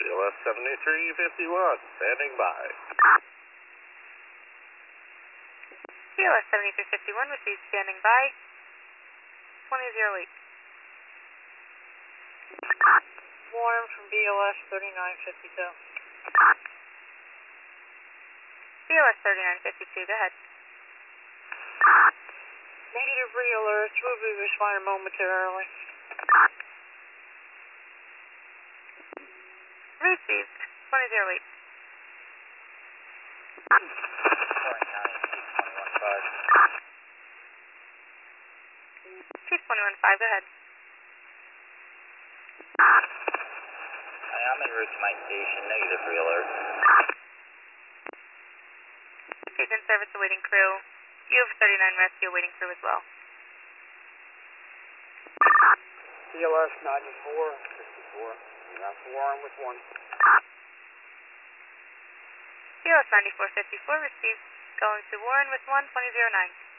CLS 7351, standing by. CLS 7351, received standing by. 2008. Warren from BLS 3952. CLS 3952, go ahead. Negative re-alerts, will be responding momentarily. Received. 2008. 221.5, go ahead. I'm en route to my station, negative re-alert. Station service awaiting crew. You have 39 rescue awaiting crew as well. CLS 9454. That's Warren with 1. CLS 9454, received. Going to Warren with 1, 2009.